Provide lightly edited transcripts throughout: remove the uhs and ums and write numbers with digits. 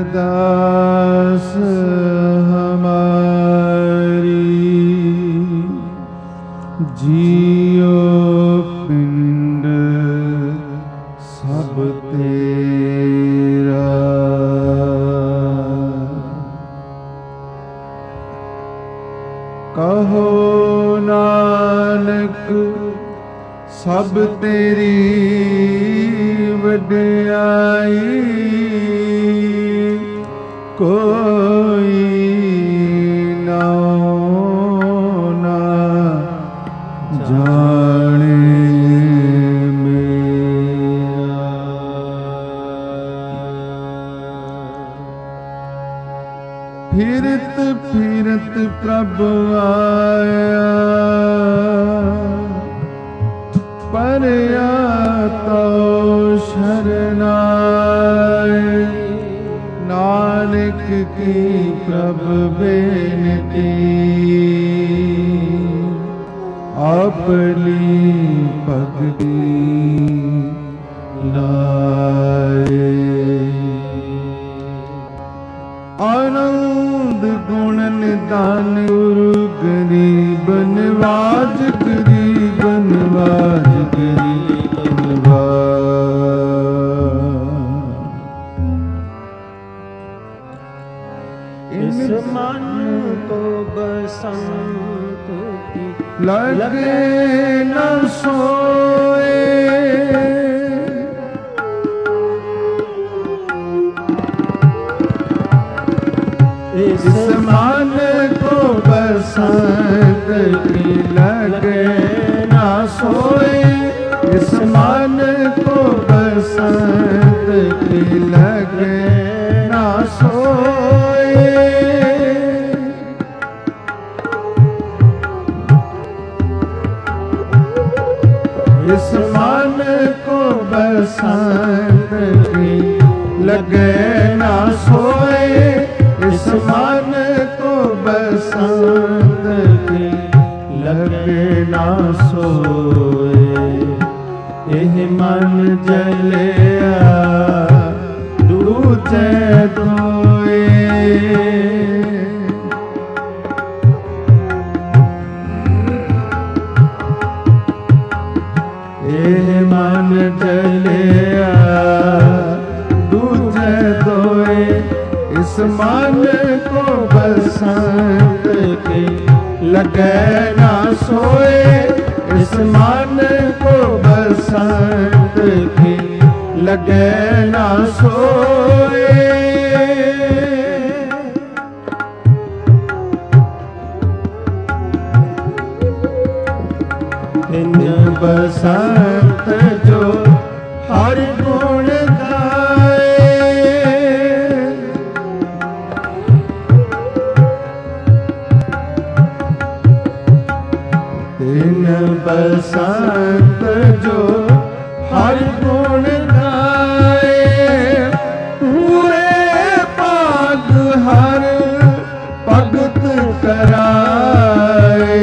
अरदास हमारी, जियो पिंड सब तेरा। कहो नानक सब तेरी वड्याई, कोई नाओ ना जाने मेरा। फिरत फिरत प्रभु आया, परया तो शरणाए। नानक की प्रभु बेनती, अपनी भक्ति लाए। आनंद गुण निदान गुरु गरीब नवाज, गरीब नवाज, गरीब नवाज। इस मन को बसंत की लगे न सोए, इस मन को बसंत की लगे ना सोए। इस मन को बसंत की लगे ना सोए। इस मन को बसंत की लगे ना सोए। इस मन को बसंत की लगे ना सोए। यह मन जलिया दूजे दोए। यह मन जलिया दूजे दोए। इस मन को बसंत की लगे ना सोए। इस मन को बसंत की लगे ना सोए। इन बसंत जो हर गुण बसंत जो हर गुण गाए। पूरे पाग हर भगत कराए।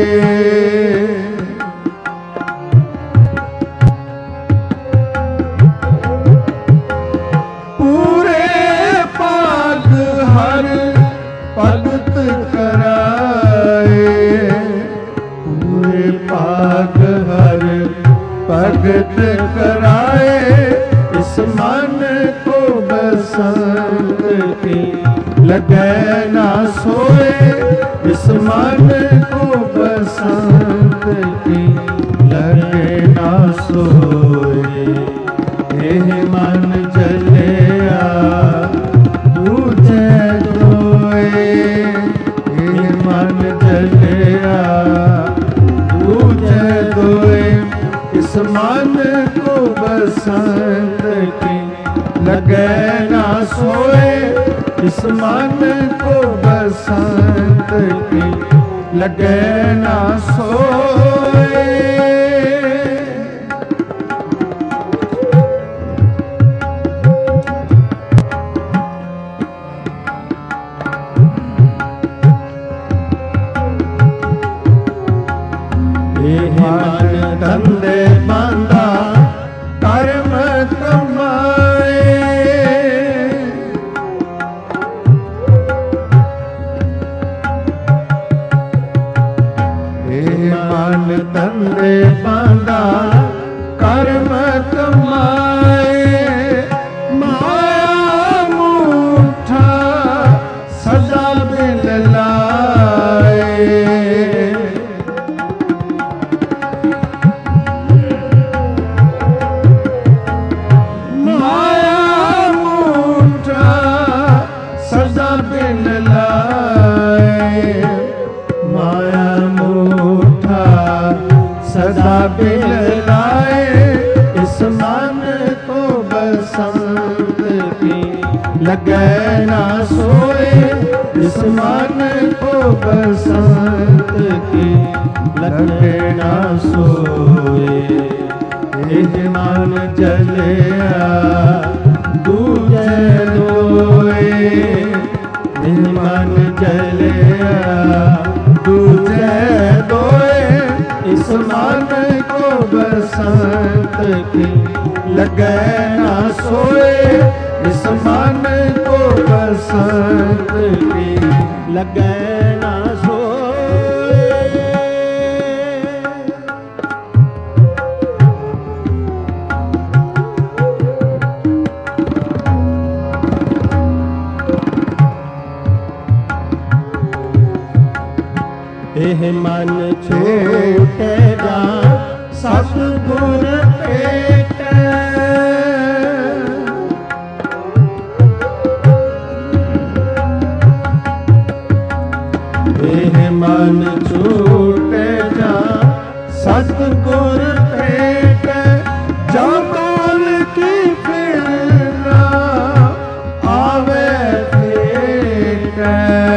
पूरे पाग हर भगत कराए। पूरे पाग हर भगत कराए। इस मन को बसंत की लगे ना सोए। इस मन को बसंत की लगे ना सोए। यह मन जलिया दूजे दोए। यह मन जलिया दूजे दोए। इस मन को बसंत की लगे ना सोए। इस मन को बसंत की लगे ना सोए। मन धंधे बांधा कर्म कमाए। धंधे बांधा कर्म कमाए माया मूठा सदा बिल लाए माया मूठा सदा बिल लाए माया मूठा सदा बिल लाए इस मन को बसंत की लगे ना सोए इस मन को बसंत की लगे ना सोए एक मन जलिया दूजे दोए एक मन जलिया दूजे दोए इस मन को बसंत की लगे ना सोए इस मन को बसंत की लगे ना सोए एह मन छूटे जा सतगुर पेटे एह मन छूटे जा सतगुर पेटे जबान की फिर ना आवे फेटे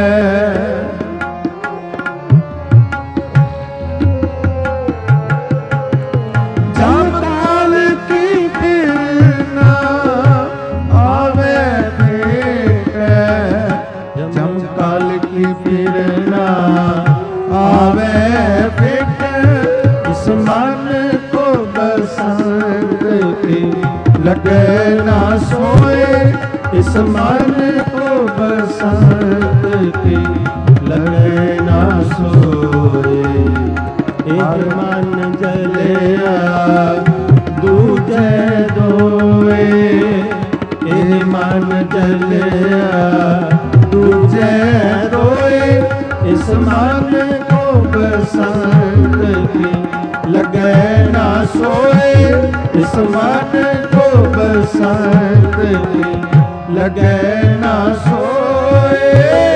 लगे ना सोए इस मन को बसंत की लगे ना सोए एक मन जलिया दूजे दोए एक मन जलिया दूजे दोए इस मन को बसंत की लगे ना सोए इस मन को बसंत की लगे ना सोए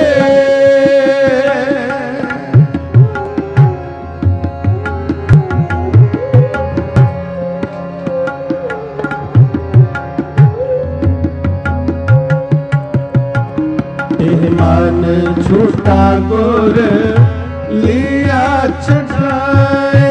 एह मन छूटा गुर लिया छठाए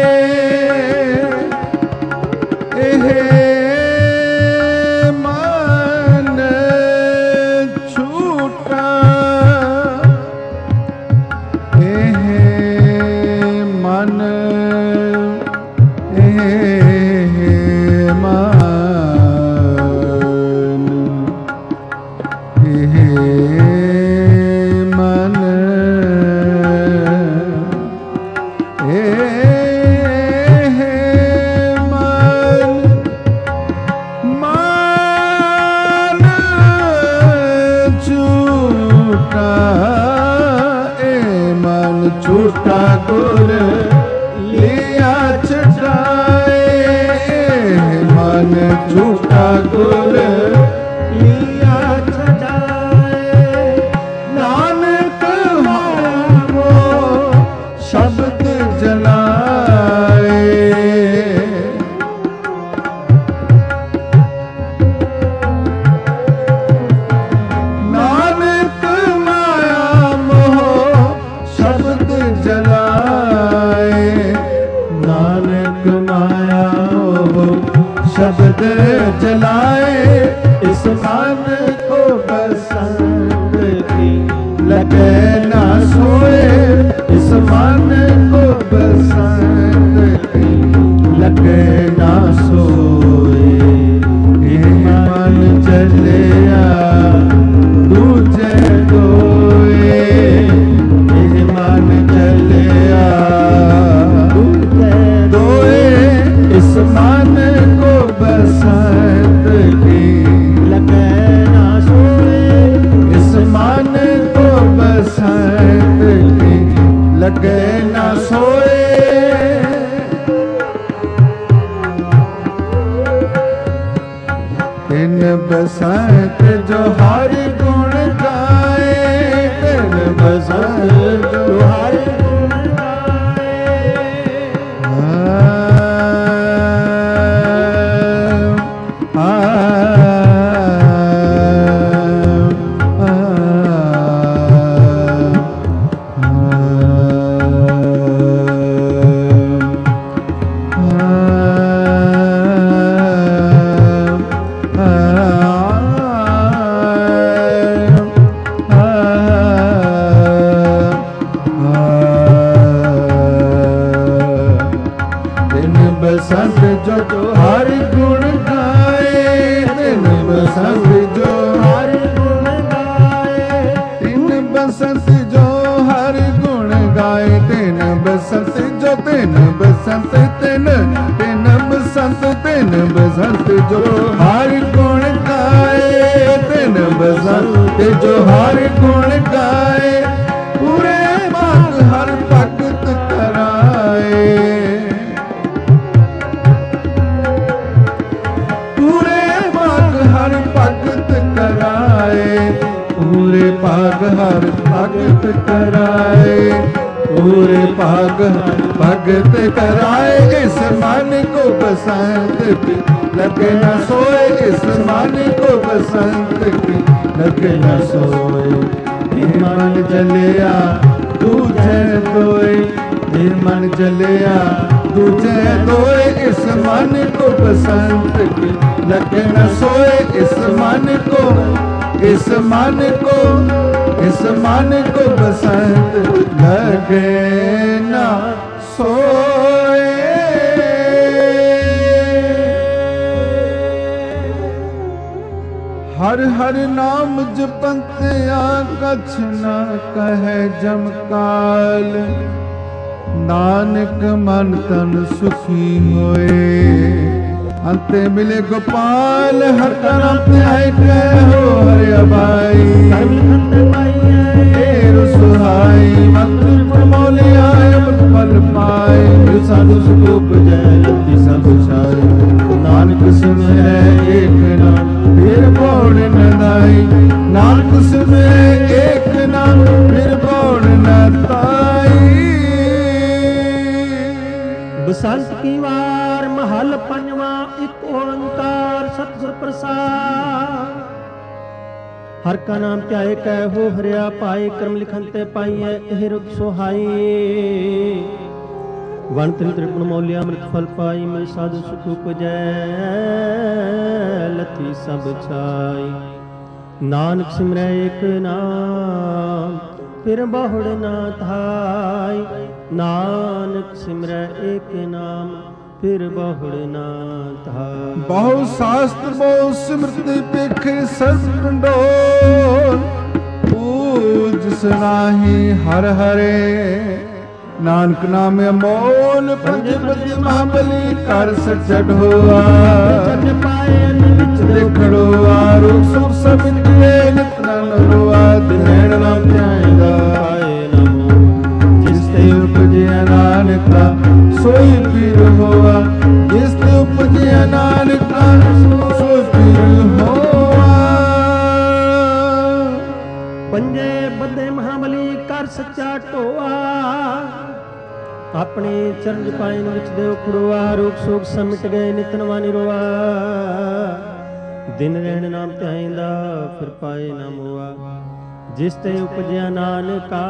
छूटा गुर लिया छठाए मन छूटा गुर लिया छठाए नानक हो शब्द जलाए नानक माया मोह शब्द जलाए नानक माया शब्द जलाए इस मन को बसंत की लगे ना सोए इस मन को बसंत की लगे ना सोए मन जलिया दूजे दोए मन जलिया दूजे बसंत जो हर गुण गाए तिन बसंत जो तिन बसंत तिन तिन बसंत जो हर गुण गाए तिन बसंत जो हर गुण गाए पूरे भाग हर भगत कराए पूरे भाग हर भगत कराए पूरे भाग हर भगत कराए पूरे भाग हर भगत कराए इस मन को बसंत की लगे न सोए इस मन को बसंत की लगे न सोए मन जलिया दूजे दोए मन जलिया दूजे दोए इस मन को बसंत की लगे न सोए इस मन को इस मन को इस मन को बसंत लगे न सोए हर हर नाम जपंतिया कछ न कहे जमकाल नानक मन तन सुखी होए अंते मिले गोपाल हर तरफ ध्याय कहो हरे अबाई सुहाई मंत्र मोलिया अमृत फल पाए साधु सुख जय साधु छाए नानक सुन है एक नाम फिर बोल न दाई नानक सुन है एक नाम फिर बोल न दाई बसंत की वार महल पंजवा एक ओंकार सतगुर प्रसाद हर का नाम ध्याए कै हो हरिया पाए कर्म लिखन ते पाइए एह रुख सोहाई वन त्रिपुण मौलिया अमृत फल पाई मैं साधु सुख उपजै लथी सब छाई नानक सिमरै एक नाम फिर बहुड़ ना थाई नानक सिमरै एक नाम फिर बहुड़ ना थाई बहु शास्त्र बहु स्मृति पिख सर्व डंडोल पूज सनाही हर हरे नानक नाम अमोल पंचपति महाबली कर सच्चा ढोआ देखड़ोआ रूप सुख सब निकले नितन रोआ दिनैण नाम ध्याएगा जिस ते उपजिया नानका सोई पीर होआ जिस ते उपजिया नानका सोई पीर होआ पंजे बदे महाबली कर सच्चा ढोआ अपने चरण पाइन विच देव खुड़वा रोग शोक समिट गए नितन वानी रोआ दिन रैण नाम ध्याइंदा फिर पाए ना मोआ जिस ते उपजया नानका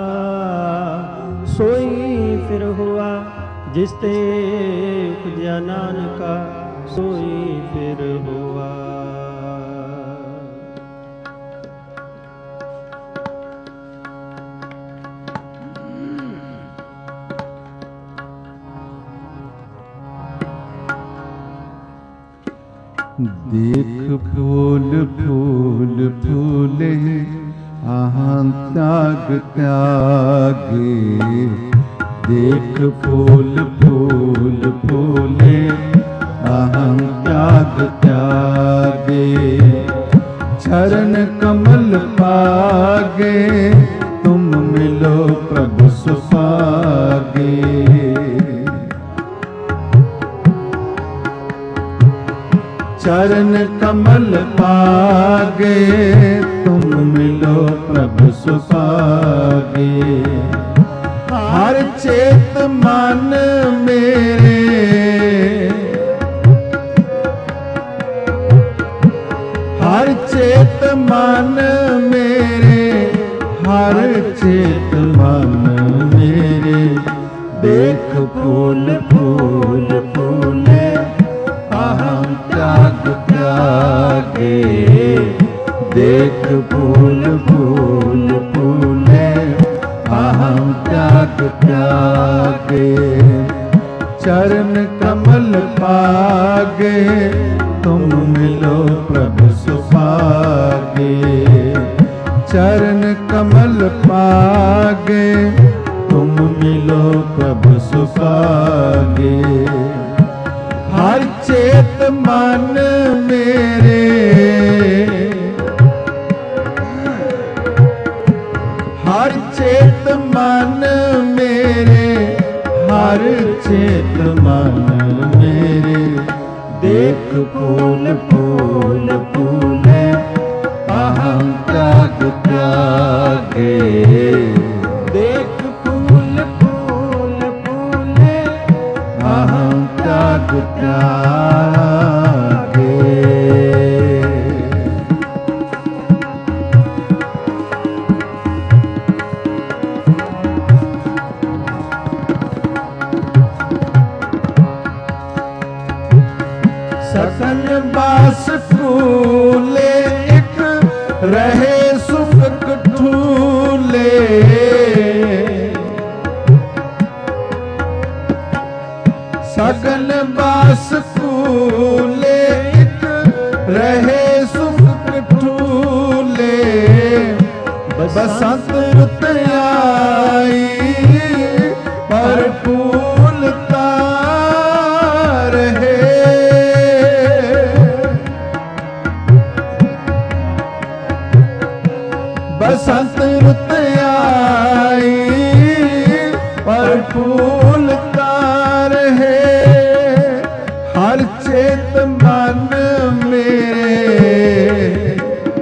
सोई फिर हुआ जिस ते उपजया नानका सोई फिर हुआ देख फूल फूल फूले आहां त्याग त्यागे देख फूल फूल फूले आहां त्याग त्यागे चरण कमल पागे तुम मिलो प्रभु सुपागे चरण कमल पागे तुम मिलो प्रभु सुपागे हर चेत मन मेरे हर चेत मन मेरे हर चेत मन मेरे देख फूल फूल फूले अहं त्याग त्यागे देख फूल फूल फूले अहं त्याग त्यागे चरण कमल पागे तुम मिलो प्रभु सुपागे चरण कमल पागे, तुम मिलो प्रभु सुभागे। हर चेत मन मेरे, हर चेत मन मेरे, हर चेत मन मेरे। देख फूल फूल फूले, अहं त्याग त्यागे। देख फूल फूल फूले, अहं त्याग त्यागे। सकल बास फूले, एक रहे सुख कठूले। सकल बास फूले, एक रहे सुख कठूले। बसंत रुत आई, पर फूलता रहे। बसंत रुत आई, पर फूलता रहे। हर चेत मन मेरे,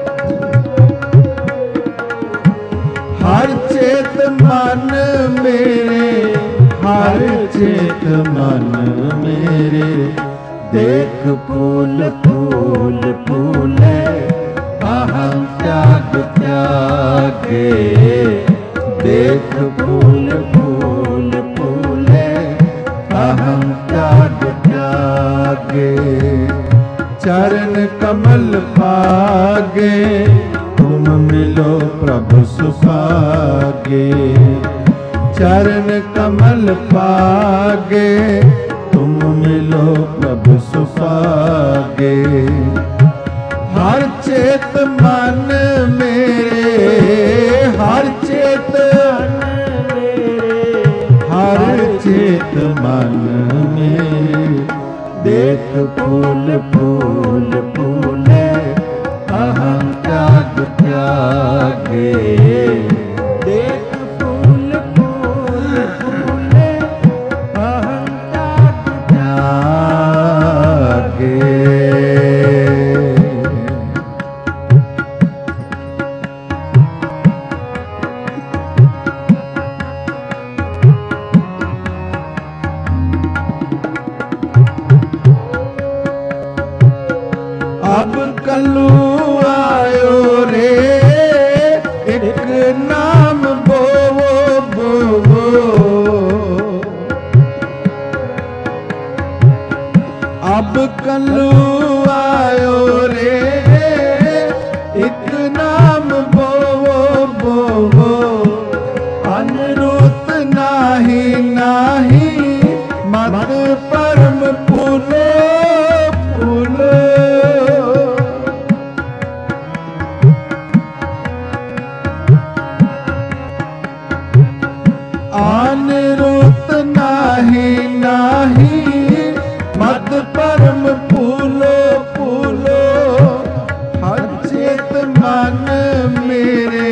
हर चेत मन मेरे, हर चेत मन मेरे। देख फूल फूल फूले, अहं त्याग त्यागे। देख फूल फूल फूले, अहं त्याग त्यागे। चरण कमल पागे, तुम मिलो प्रभु सुभागे। चरण कमल पागे, तुम मिलो प्रभु सुभागे। हर चेत मन मेरे, हर चेत मन मेरे, हर चेत मन मेरे। देख फूल फूल फूले, अहं त्याग त्यागे। देख फूल फूल फूले, अहं त्याग त्यागे। अब कल्लू आयो रे, एक नाम बोवो बोवो। अब कल्लू आयो रे, एक नाम बोवो बोवो। अनुरुत नाही नाही, मत परम फूलो फूलो। अनुरुत नाही नाही, मत परम फूलो फूलो। हर चेत मन मेरे,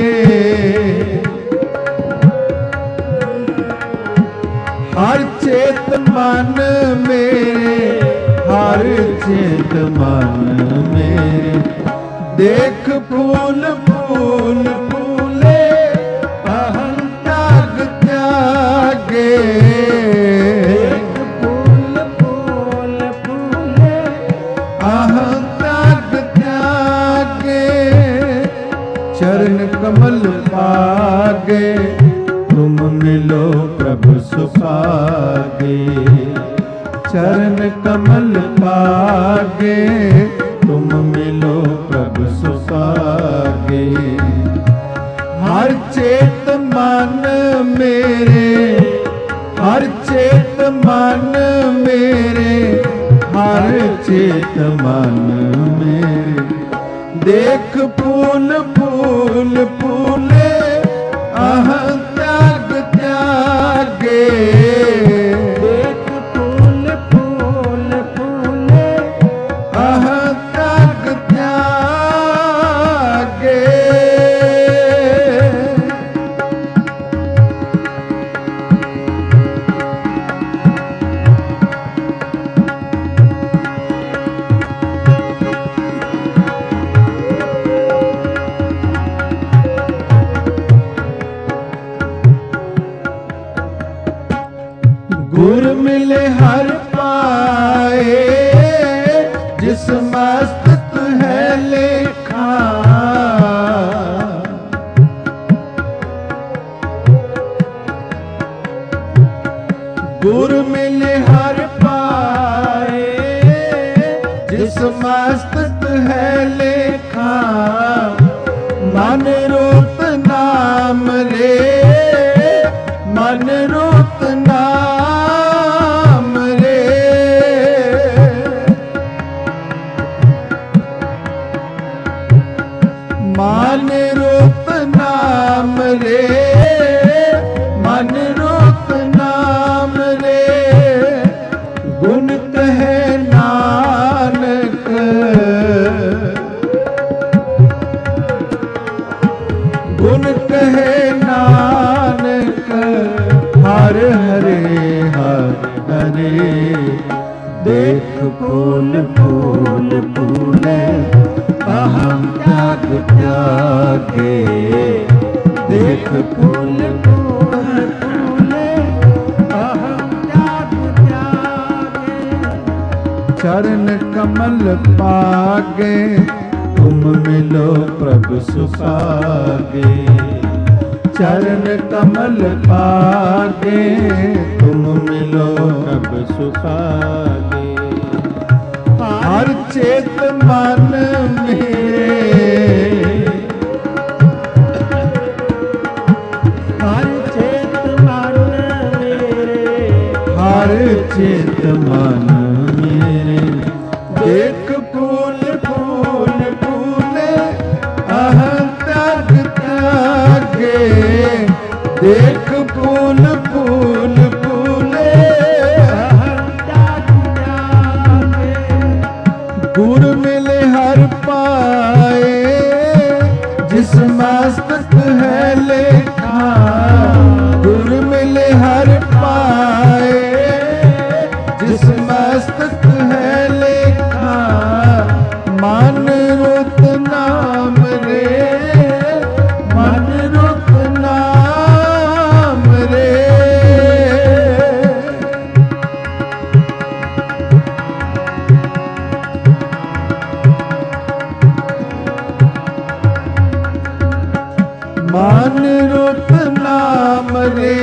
हर चेत मन मेरे, हर चेत मन मेरे। देख फूल फूल फूले, अहं त्याग त्यागे। देख फूल फूल फूले, अहं त्याग त्यागे। चरण कमल पागे, तुम मिलो प्रभु सुभागे। चरण कमल पागे, तुम मिलो प्रभु सुभागे। हर चेत मन मेरे, हर चेत मन मेरे, हर चेत मन मेरे। देख फूल फूल फूले, गुर मिले हर पाए जिस मस्तक है लेखा। गुर मिले हर पाए जिस मस्तक है लेखा। मन रूप नाम रे मन रूप नाम रे। मन रूप नाम रे मन रूप नाम रे। गुण कहे नानक गुण कहे नानक हर हरे हर हरे। देख फूल फूल फूले अहम त्याग त्यागे। देख फूल फूल फूले अहम त्याग त्यागे। चरण कमल पागे तुम मिलो प्रभु सुपागे। चरण कमल पागे तुम मिलो प्रभु सुपागे। हर चेत मन मेरे हर चेत मन मेरे हर चेत मन मेरे। देख फूल फूल फूले अहम त्याग त्यागे। देख फूल फूल फूले अहम त्याग त्यागे। गुर मिले हर पाए जिस मस्तक है लेखा। गुर मिले हर पाए जिस मस्तक है लेखा। मन रुत नाम रे मन रुत नाम रे। मन रुत नाम रे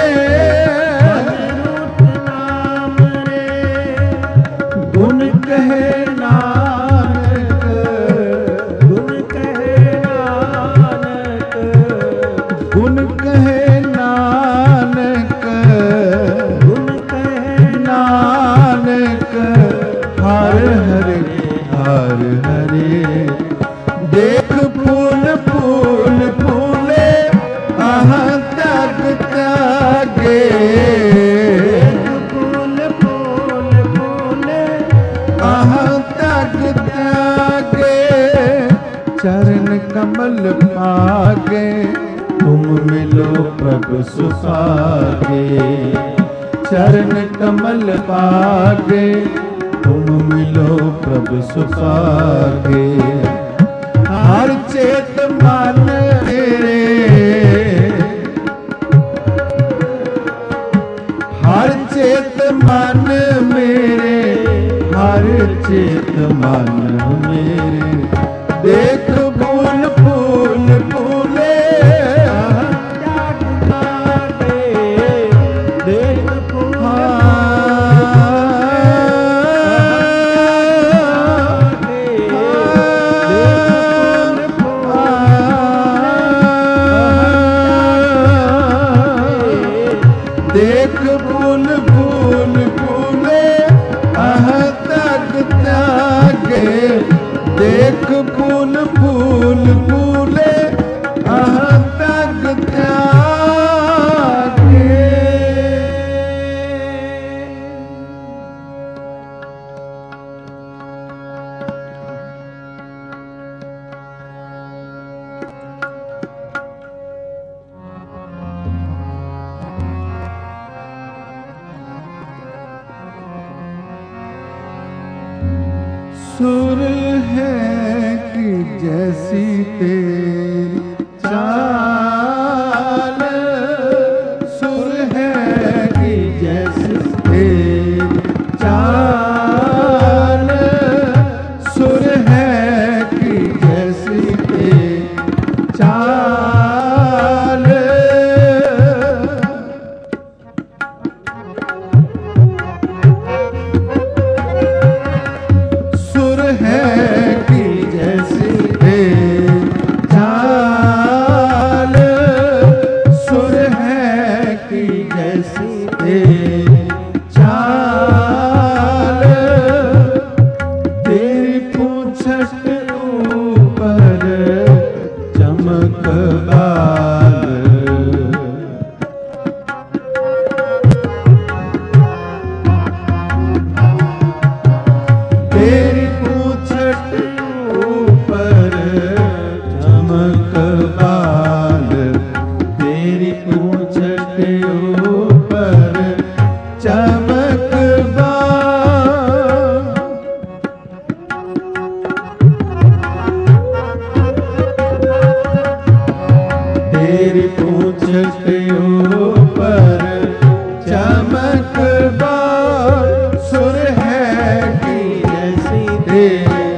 नाम रे। गुण कहे नानक गुण कहे नानक गुण कहे नानक गुण कहे नानक हर हरे हर हरे। देख फूल फूल फूले अहम त्याग त्यागे। फूल फूल फूले अहम त्याग त्यागे। चरण कमल पागे तुम मिलो प्रभु सुपागे। चरण कमल पागे तुम मिलो प्रभु सुपागे। हर चेत मन मेरे हर चेत मन मेरे हर चेत मन मेरे। देख फूल फूल फूले त्याग त्यागे। देख फूल देख फूल फूल फूले अहम त्याग त्यागे। देख फूल फूल फूले अहम त्याग त्यागे। सुर है कि जैसी तेरी चाल। सुर है कि जैसी तेरी पूंछ के ऊपर चमकदार सुर है कि जैसी तेरी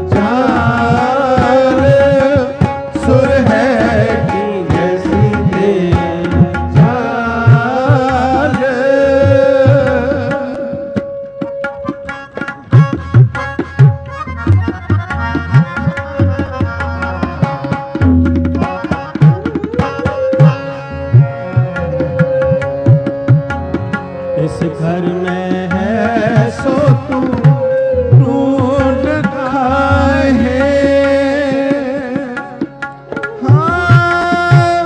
चाल, सुर है कि जैसी तेरी चाल। इस घर में है सो तू ढूंढ खाए, हाँ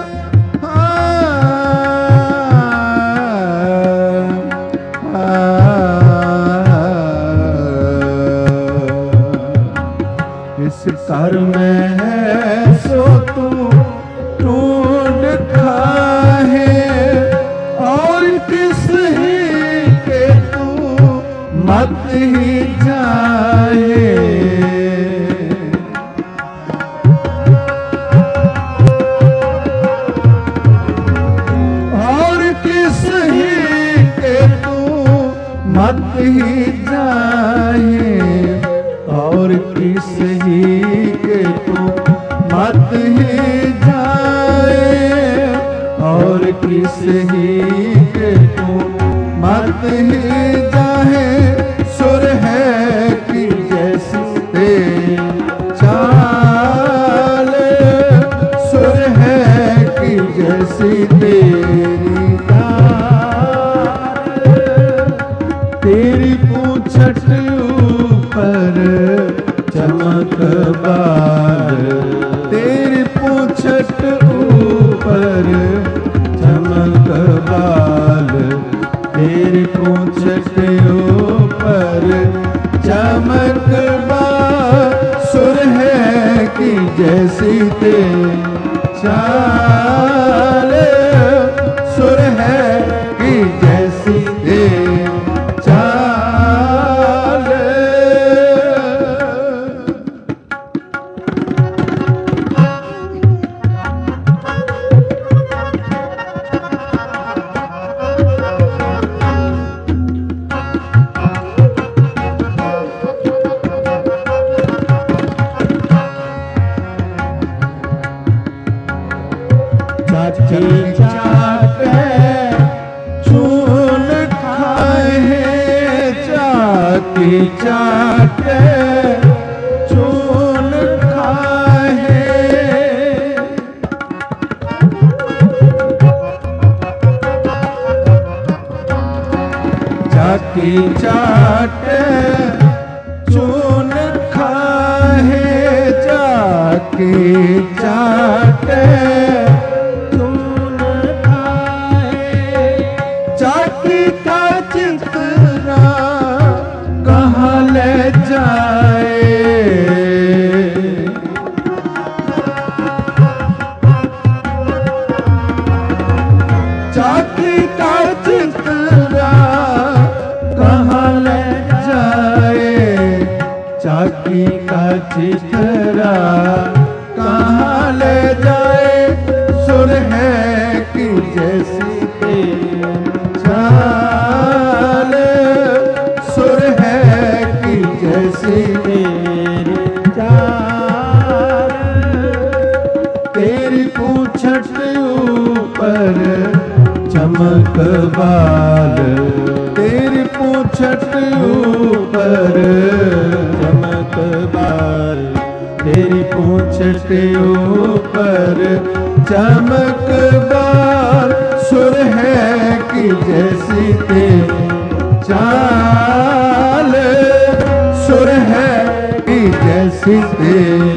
इस घर में है सो तू ढूंढ खाए, और किस ही के तू मत ही जाए। और किस ही के तू मत ही जाए, और किस ही के तू मत ही जाए, और किस ही के तू मत ही जाए। सुर है कि जैसी तेरी चाल, सुर है कि जैसी तेरी चाल। तेरी पूंछट ऊपर चमक बाल, तेरी पूंछट ऊपर चमक बाल, तेरी पूंछट ऊपर चमक बाल। सुर है कि जैसी तेरी चाल, सुर है कि जैसी तेरी चाल। चाटी चाटे चून खाए, चाटी चाटे चून खाए, चाटी चाटे चून खाए, चाटी चाटे चाटी का चितरा कहाँ ले जाए। चाटी का चितरा कहाँ ले जाए, चाटी का चितरा कहाँ ले जाए। सुर है कि जैसी तेरी चाल, सुर है कि जैसी तेरी चाल। तेरी पूंछट ऊपर चमक बाल, तेरी पूंछट ऊपर चमक बाल, तेरी पूंछट ऊपर चमक बाल। सुर है कि जैसी तेरी चाल, सुर है कि जैसी तेरी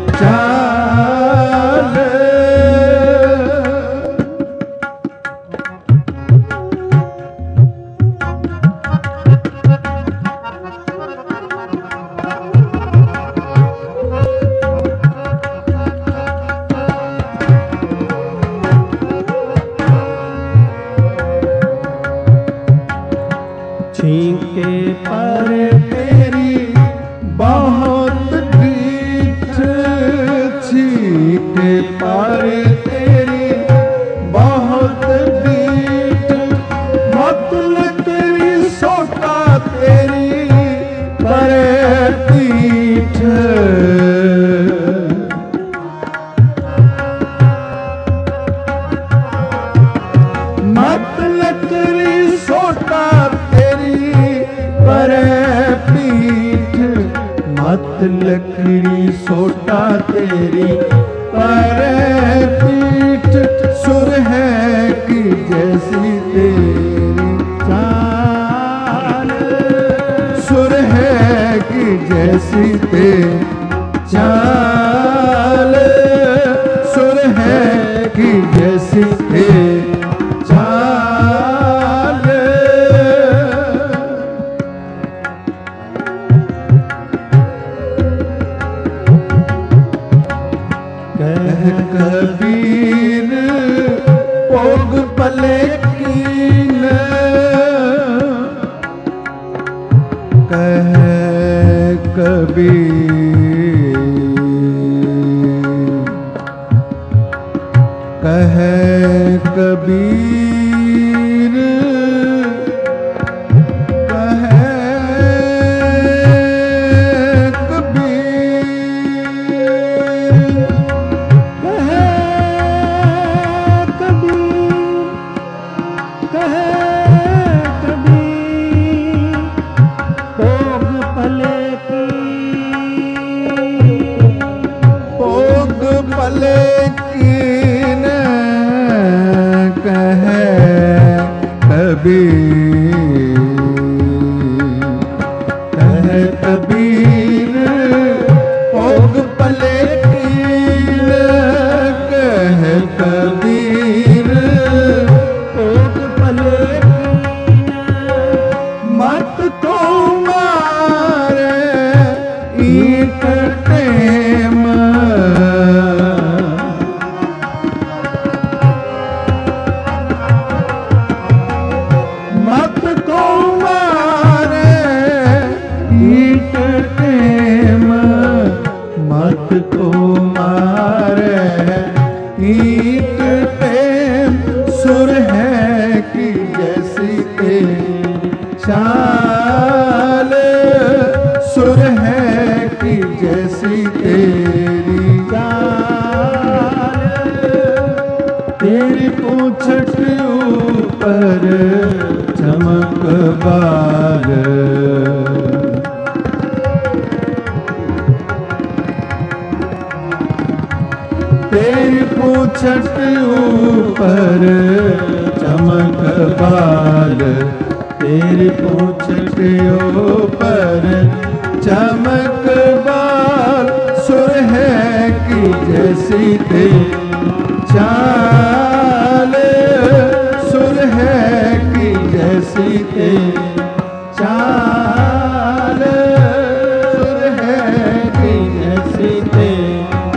चाल। छींके पर तेरी बहुत ढीठ, छींके पर तेरी लकड़ी सोटा तेरी पर पीठ सुर है कि जैसी तेरी चाल सुर है कि जैसी तेरी चाल सुर है कि जैसी तेरी चाल कह कबीर भोग पले कीन कह कबीर कह कबीर कह कबीर कह कबीर भोग पले भोग पले कीन कह कबीर कह कबीर भोग पले कीन कह कबीर भोग पले मत तो मारे ईट टेम मत तो मारे ईट टेम मत तो मारे ईट टेम सुर है कि जैसी तेरी चाल सुर है कि जैसी तेरी चाल तेरी पूंछट ऊपर चमक बाल तेरी पूंछट ऊपर चमक बाल तेरी पूंछट ऊपर चमक बाल सुर है कि जैसी तेरी चाल सुर है कि जैसी तेरी चाल सुर है कि जैसी तेरी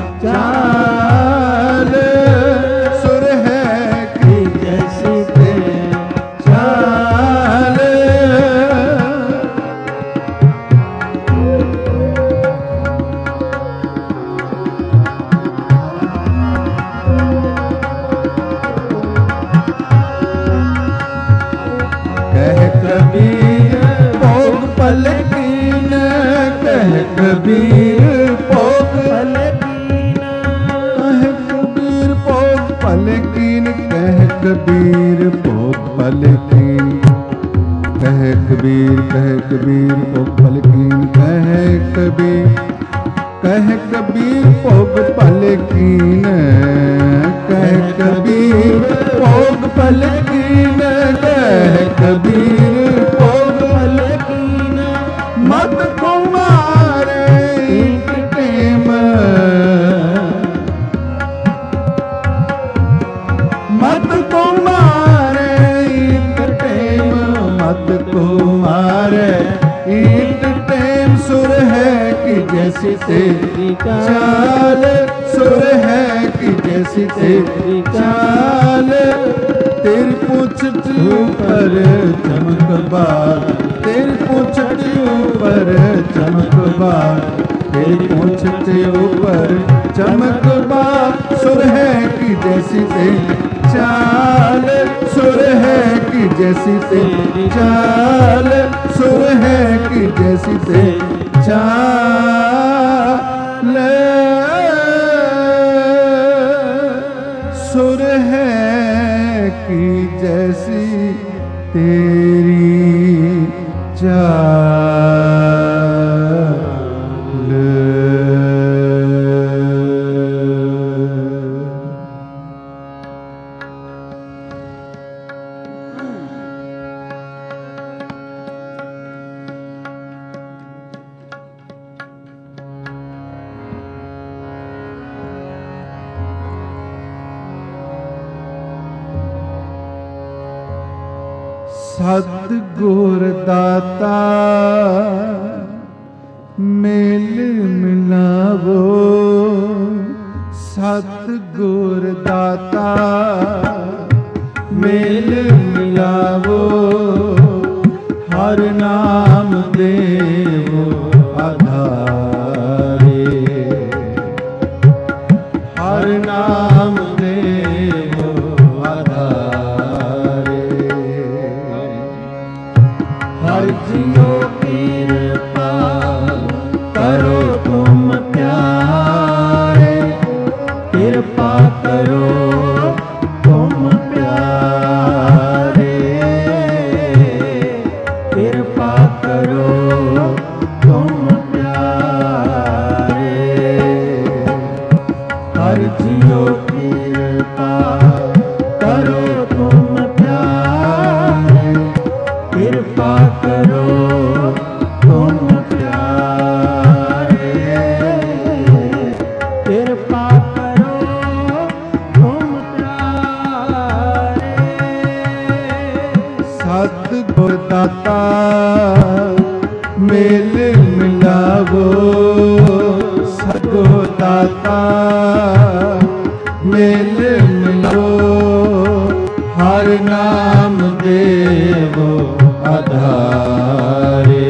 चाल सुर है कि जैसी तेरी चाल कह कबीर भोग पल कीन कह कबीर भोग पल कह कबीर भोग पल कीन कह कबीर भोग पल कीन कह कबीर भोग पल कीन कह कबीर भोग पल कीन कह कबीर भोग पल कीन कह कबीर भोग पल कीन मत कुमारे ईट टेम मत कुमारे ईट टेम मत कुमारे ईट टेम सुर है कि जैसी तेरी चाल सुर है कि जैसी तेरी चाल तेरी पूंछट ऊपर चमक बाल तेरी पूंछट ऊपर चमक बाल तेरी पूंछट ऊपर चमक बाल सुर है कि जैसी तेरी चाल सुर है कि जैसी तेरी चाल सुर है कि जैसी तेरी चाल सुर है कि जैसी तेरी चाल सतगुर दाता मेल मिलावो, सतगुर दाता मेल मिलावो, हर नाम देवो आधारे, हर नाम देवो आधारे। हर जियो कृपा करो तुम प्यारे, कृपा करो तुम प्यारे, कृपा करो तुम प्यारे। हर जियो कृपा करो तुम प्यारे, कृपा करो तुम प्यारे, कृपा करो तुम प्यारे। सतगुर दाता मेल मिलावो, सतगुर दाता मेल मिलावो, हर नाम देवो आधारे,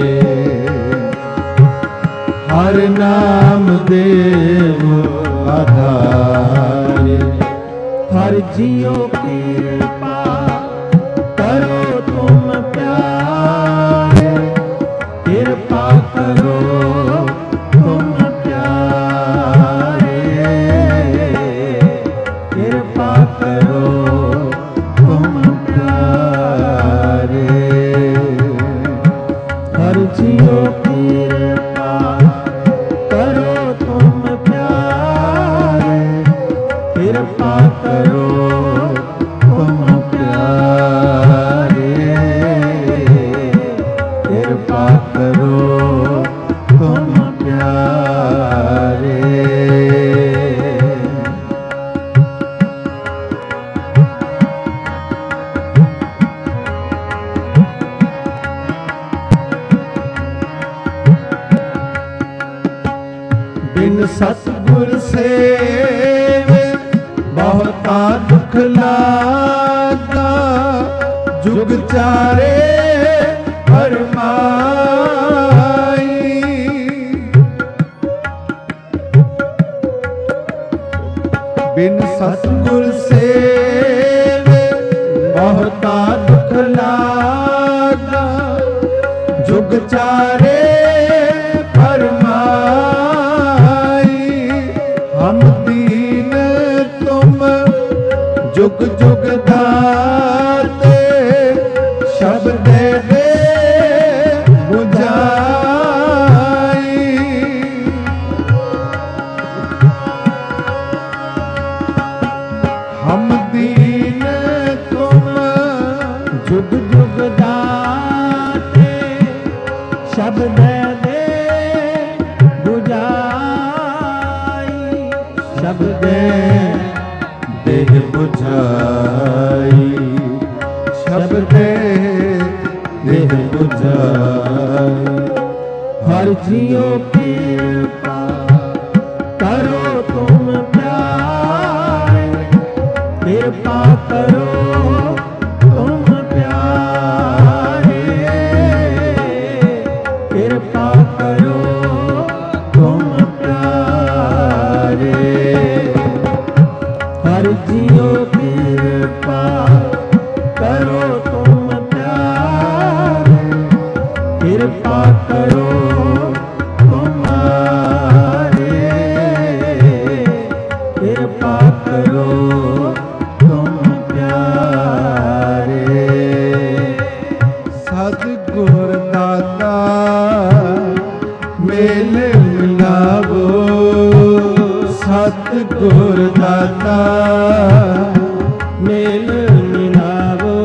हर नाम देवो आधारे। हर जियो कृपा करो तुम प्यारे, कृपा करो तुम प्यारे, कृपा करो तुम प्यारे। हर जियो कृपा करो तुम प्यारे, कृपा करो तुम प्यारे, कृपा करो तुम प्यारे। बिन सतगुर सेवे बहुता दुख लागा, जुग चारे फरमाई। बिन सतगुर सेवे बहुता दुख लागा, जुग चारे फरमाई। हम दीन तुम जुग जुग दाते, शब्द दे बुझाई। हम दीन तुम जुग जुग दाते, शब्द दे बुझाई, शब्द देह बुझाई, शब्द देह बुझाई। हर जियो कृपा करो तुम प्यारे, कृपा करो तुम प्यारे, कृपा करो तुम प्यारे। हर जियो कृपा करो तुम प्यारे, कृपा करो तुम्हारे, कृपा करो तुम प्यारे। सतगुर दाता मेल मिलावो, सतगुर दाता मेल मिलावो,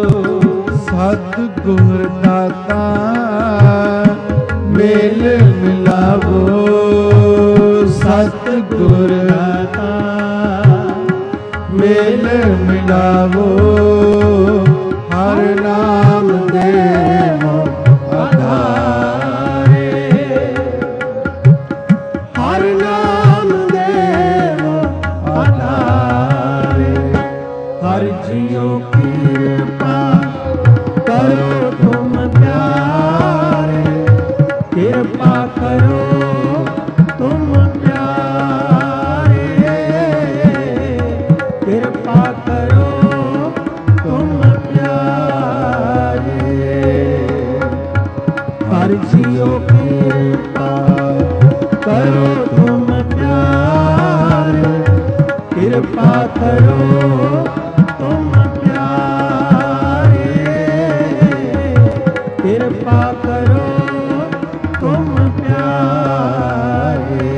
सतगुर दाता मेल मिलावो, सतगुर दाता मेल मिलावो, हर नाम ਹਰ ਜੀਓ ਕਿਰਪਾ ਕਰੋ ਤੁਮ ਪਿਆਰੇ, ਕਿਰਪਾ ਕਰੋ ਤੁਮ ਪਿਆਰੇ, ਕਿਰਪਾ ਕਰੋ ਤੁਮ ਪਿਆਰੇ। ਹਰ ਜੀਓ ਕਿਰਪਾ ਕਰੋ ਤੁਮ ਪਿਆਰੇ, ਕਿਰਪਾ ਕਰੋ ਤੁਮ ਪਿਆਰੇ, ਕਿਰਪਾ ਕਰੋ ਤੁਮ ਪਿਆਰੇ।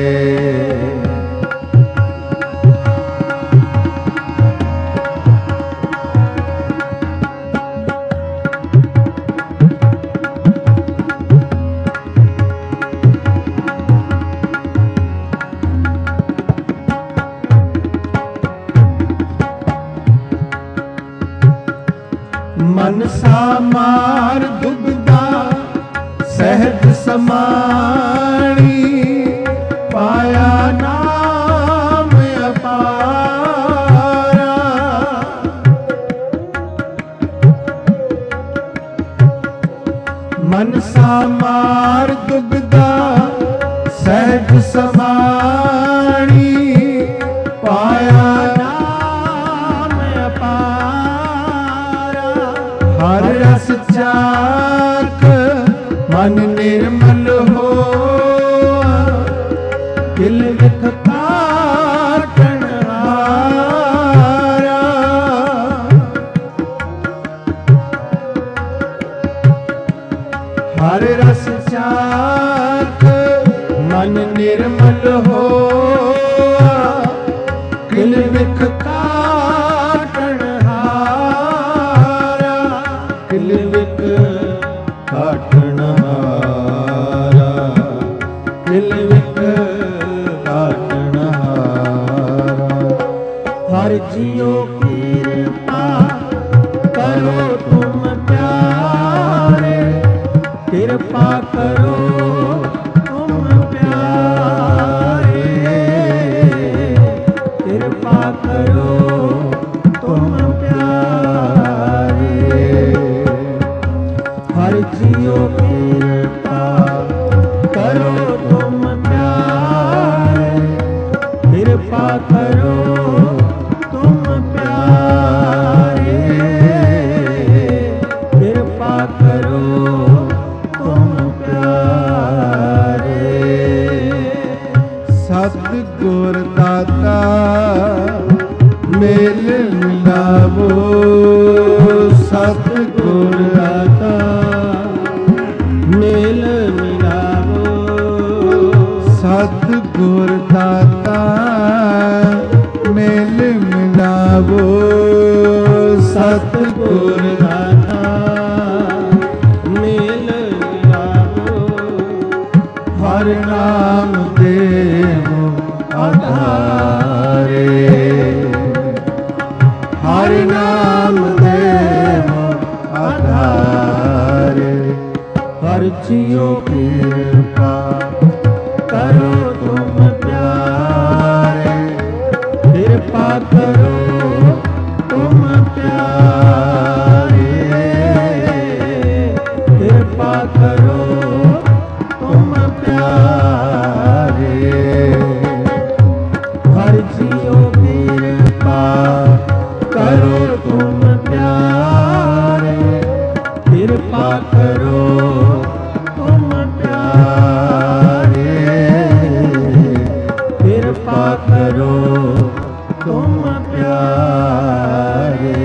ਮਨਸਾ ਮਾਰ ਦੁਬਦਾ ਸਹਿਜ ਸਮਾਣੀ, ਪਾਇਆ ਨਾਮ ਅਪਾਰਾ। ਮਨਸਾ ਮਾਰ ਦੁਬਦਾ ਸਹਿਜ ਸਮਾਣੀ, ਪਾਇਆ ਨਾਮ ਅਪਾਰਾ। ਹਰ ਰਸ ਚਾਖ ਮਨ ਨਿਰਮਲ ਹੋਆ, ਦਿਲ ਵਿਖ ਕਾਟਣ ਹਾਰਾ। ਹਰ ਰਸ ਚਾਖ ਮਨ ਨਿਰਮਲ ਹੋਆ, ਦਿਲ ਵਿਖ ਕਾਟਣ ਹਾਰਾ। ਦਿਲ ਵਿਖ ਕਾਟਣ ਹਾਰਾ, ਦਿਲ ਵਿਖ ਕਾਟਣ ਹਾਰਾ। ਹਰ ਜੀਓ ਕਿਰਪਾ ਕਰੋ ਤੁਮ ਪਿਆਰੇ, ਕਿਰਪਾ ਕਰੋ ਤੁਮ ਪਿਆਰੇ, ਕਿਰਪਾ ਕਰੋ ਤੁਮ ਪਿਆਰੇ। ਹਰ ਜੀਓ ਕਿਰਪਾ ਕਰੋ ਤੁਮ ਪਿਆਰੇ, ਕਿਰਪਾ ਕਰੋ ਤੁਮ ਪਿਆਰੇ, ਕਿਰਪਾ ਕਰੋ ਤੁਮ ਪਿਆਰੇ। ਸਤਿਗੁਰ ਦਾਤਾ ਮੇਲ ਮਿਲਾਵੋ, ਸਤਿਗੁਰ ਦਾਤਾ ਮੇਲ ਮਿਲਾਵੋ, ਸਤਿਗੁਰ ਦਾਤਾ ਮੇਲ ਮਿਲਾਵੋ, ਸਤਿਗੁਰ ਦਾਤਾ ਮੇਲ ਮਿਲਾਵੋ। ਹਰ ਨਾਮ ਦੇਵੋ ਆਧਾਰੇ, ਹਰ ਨਾਮ ਦੇਵੋ ਆਧਾਰੇ। ਹਰ ਜੀਓ ਕਿਰਪਾ ਕਰੋ ਤੁਮ ਪਿਆਰੇ, ਕਿਰਪਾ ਕਰੋ ਤੁਮ ਪਿਆਰੇ, ਕਿਰਪਾ ਕਰੋ ਤੁਮ ਪਿਆਰੇ। ਹਰ ਜੀਓ ਕਿਰਪਾ ਕਰੋ ਤੁਮ ਪਿਆਰੇ, ਕਿਰਪਾ ਕਰੋ ਤੁਮ ਪਿਆਰੇ, ਕਿਰਪਾ ਕਰੋ ਤੁਮ ਪਿਆਰੇ।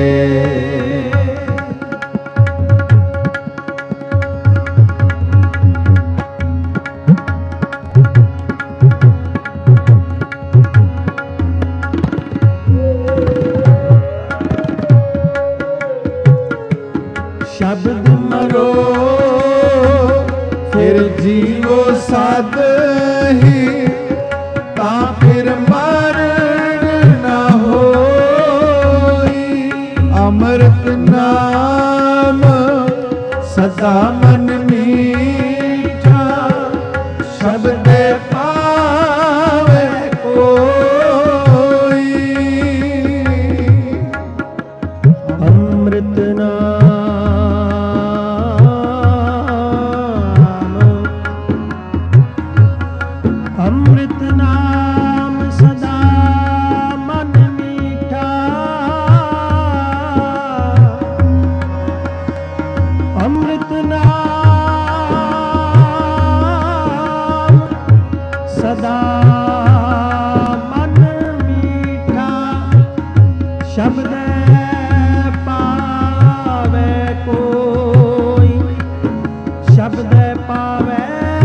ਸ਼ਬਦ ਮਰੋ ਫਿਰ ਜੀਵੋ ਸਦ ਹੀ, ਤਾਂ ਫਿਰ ਮਰਨ ਨਾ ਹੋਈ। ਅੰਮ੍ਰਿਤ ਨਾਮ ਸਦਾ ਮਨ ਮੀਠਾ, ਸ਼ਬਦੇ ਪਾਵੇ ਕੋਈ। ਸ਼ਬਦੈ ਪਾਵੈ ਕੋਈ, ਸ਼ਬਦੈ ਪਾਵੈ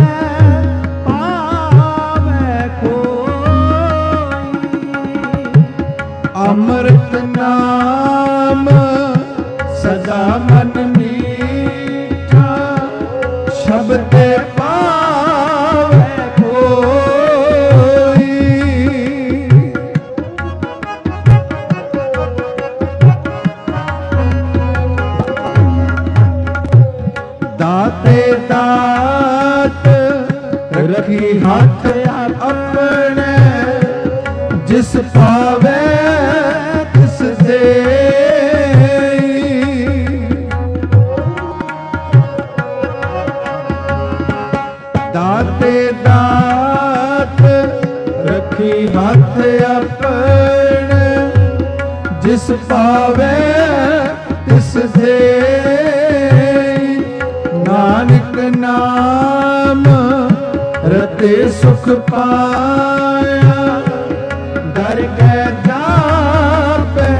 ਅੰਮ੍ਰਿਤ ਨਾਮ ਸਦਾ ਮਨ ਮੀਠਾ, ਸ਼ਬਦੇ ਪਾਵੈ ਕੋਈ। ਦਾਤੇ ਦਾਤ ਰਖੀ ਹੱਥ ਆਪਣੇ, ਜਿਸ ਪਾਵੇ ਤਿਸ ਦੇਈ। ਦਾਤੇ ਦਾਤ ਰਖੀ ਹੱਥ ਆਪਣੇ, ਜਿਸ ਪਾਵੇ ਤਿਸ ਦੇਈ। ਨਾਨਕ ਨਾਮ ਰਤੇ ਸੁਖ ਪਾਇਆ, ਦਰ ਕੇ ਜਾਪੈ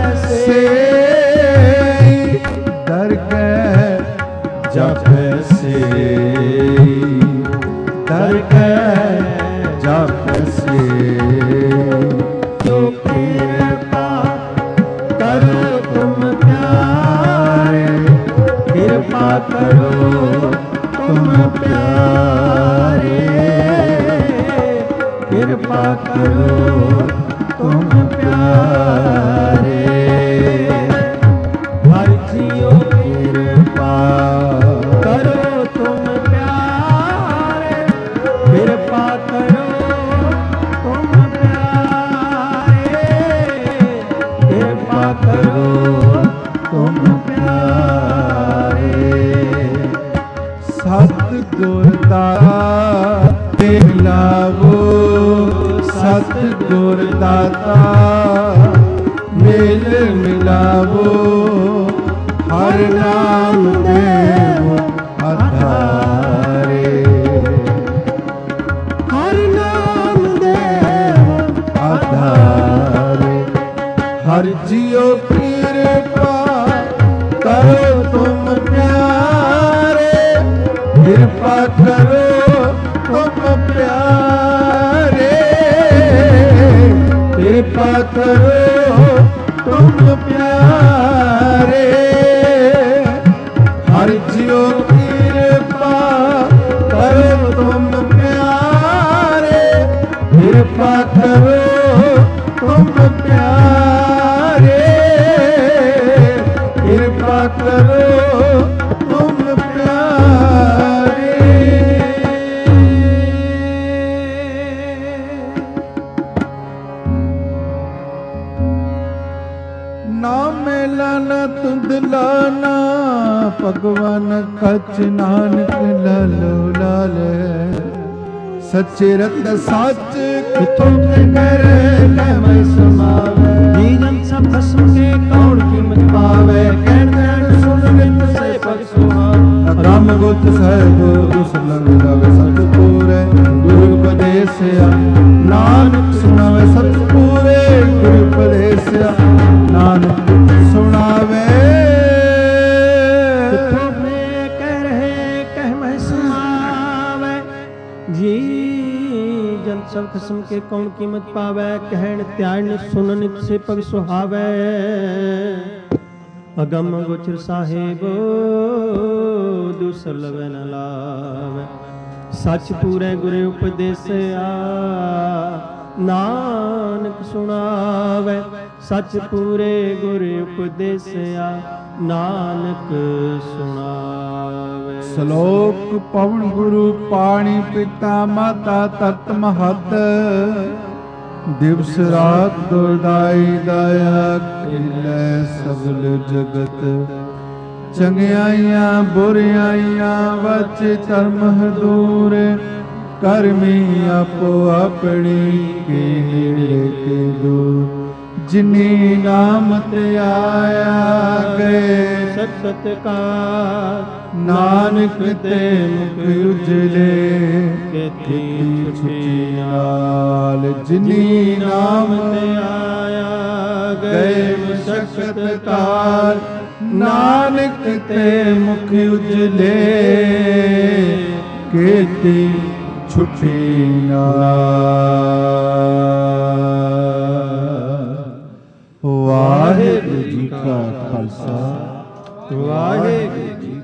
ਸੇਈ। ਦਰ ਕੇ ਜਾਪੈ ਸੇਈ, ਦਰ ਕੇ ਜਾਪੈ ਸੇਈ। ਜੋ ਕਿਰਪਾ ਕਰੋ ਤੁਮ ਪਿਆਰੇ, ਕਿਰਪਾ ਕਰੋ ਤੁਮ ਪਿਆਰੇ, ਕਿਰਪਾ ਕਰੋ ਤੁਮ ਪਿਆਰੇ। ਹਰਿ ਜੀਓ ਕਿਰਪਾ ਕਰੋ ਤੁਮ ਪਿਆਰੇ, ਕਿਰਪਾ ਕਰੋ ਤੁਮ ਪਿਆਰੇ, ਕਿਰਪਾ ਕਰੋ ਤੁਮ ਪਿਆਰੇ। ਸਤਿਗੁਰ ਦਾਤੇ ਮਿਲਾਵੋ, ਸਤਿਗੁਰ ਦਾਤਾ ਮੇਲ ਮਿਲਾਵੋ। ਹਰ ਨਾਮ ਦੇਵ ਆਧਾਰੇ, ਹਰ ਨਾਮ ਦੇਵ ਆਧਾਰੇ। ਹਰ ਜੀਓ ਕਿਰਪਾ ਕਰੋ ਤੁਮ ਪਿਆਰੇ, ਕਿਰਪਾ ਕਰੋ ਤੁਮ ਪਿਆਰੇ, ਕਿਰਪਾ ਕਰੋ ਤੁਮ ਪਿਆਰੇ। ਹਰਿ ਜੀਓ ਕਿਰਪਾ ਕਰੋ ਤੁਮ ਪਿਆਰੇ, ਕਿਰਪਾ ਕਰੋ ਤੁਮ ਪਿਆਰੇ, ਕਿਰਪਾ ਕਰੋ ਤੁਮ ਪਿਆਰੇ। ਨਾ ਮੇਲਾ ਨਾ ਤੁੰਦਲਾਨਾ, ਭਗਵਾਨ ਖਚ ਨਾਨਕ ਲਾਲੋ ਲਾਲੇ। ਸੱਚੇ ਰਤ ਸੱਚ ਕਿਥੋਂ ਤੇ ਕਰੇ ਮੈਂ ਸਮਾਵੇ। ਜੀ ਜਨ ਸਭ ਖਸਮ ਕੇ ਕੌਣ ਕੀਮਤ ਪਾਵੇ, ਕਹਿਣ ਦੇਣ ਸੁਣ ਨਿਤ ਸੇ ਭਗ ਸੁਹਾਵੇ। ਰਾਮ ਗੁਤ ਸਾਹਿਬ ਦੁਸਲੰਗ ਲਾਵੇ ਸਤ ਪੂਰੇ, ਗੁਰੂ ਉਪਦੇਸਿਆ ਨਾਨਕ ਸੁਣਾਵੇ ਸਤ ਪੂਰੇ। ਗੁਰੂ ਉਪਦੇਸਿਆ ਨਾਨਕ ਸੁਣਾਵੇ। ਕਿਥੋਂ ਮੈਂ ਕਹਿ ਰਹੇ ਕਹਿ ਮੈਂ ਸੁਣਾਵੇ। ਜੀ ਜਨ ਸਭ ਖਸਮ ਕੇ ਕੌਣ ਕੀਮਤ ਪਾਵੇ, ਕਹਿਣ ਧਿਆਨ ਸੁਨਨ ਸੇ ਪਗ ਸੁਹਾਵੇ। ਅਗਮ ਗੋਚਰ ਸਾਹਿਬ ਦੂਸਰ ਲਵੇ ਨ ਲਾਵੇ। ਸੱਚ ਪੂਰੇ ਗੁਰੂ ਉਪਦੇਸਿਆ ਨਾਨਕ ਸੁਣਾਵੇ। ਸੱਚ ਪੂਰੇ ਗੁਰੂ ਉਪਦੇਸਿਆ ਨਾਨਕ ਸੁਣਾਵੇ। ਸ਼ਲੋਕ ਪਵਨ ਗੁਰੂ ਪਾਣੀ ਪਿਤਾ ਮਾਤਾ ਤਤ ਮਹਤ। ਦਿਵਸ ਰਾਤ ਦੁਰਦਾਈ ਦਾਇਆ ਖਿਲੇ ਸਗਲ ਜਗਤ। ਚੰਗਿਆਈਆਂ ਬੁਰਿਆਈਆਂ ਵਚ ਧਰਮ ਦੂਰ। ਕਰਮੀ ਆਪੋ ਆਪਣੀ ਕੇ ਨੇੜੇ ਕੇ ਦੂਰ। ਜਿਨੀ ਨਾਮ ਤੇ ਆਇਆ ਗਏ ਸਤਿਕਾਰ। ਨਾਨਕ ਤੇ ਮੁਖ ਉਜਲੇ ਕੀਤੀ ਛੁਟੀਆਲ। ਜਿਨੀ ਨਾਮ ਤੇ ਆਇਆ ਗਏ ਤਖਤ ਕਾਲ, ਨਾਨਕ ਤੇ ਮੁਖ ਉਜਲੇ, ਕੀਤੀ ਛੁੱਟੀ ਨਾਲ। ਵਾਹਿਗੁਰੂ ਜੀ ਕਾ ਖਾਲਸਾ, ਵਾਹਿਗੁਰੂ ਜੀ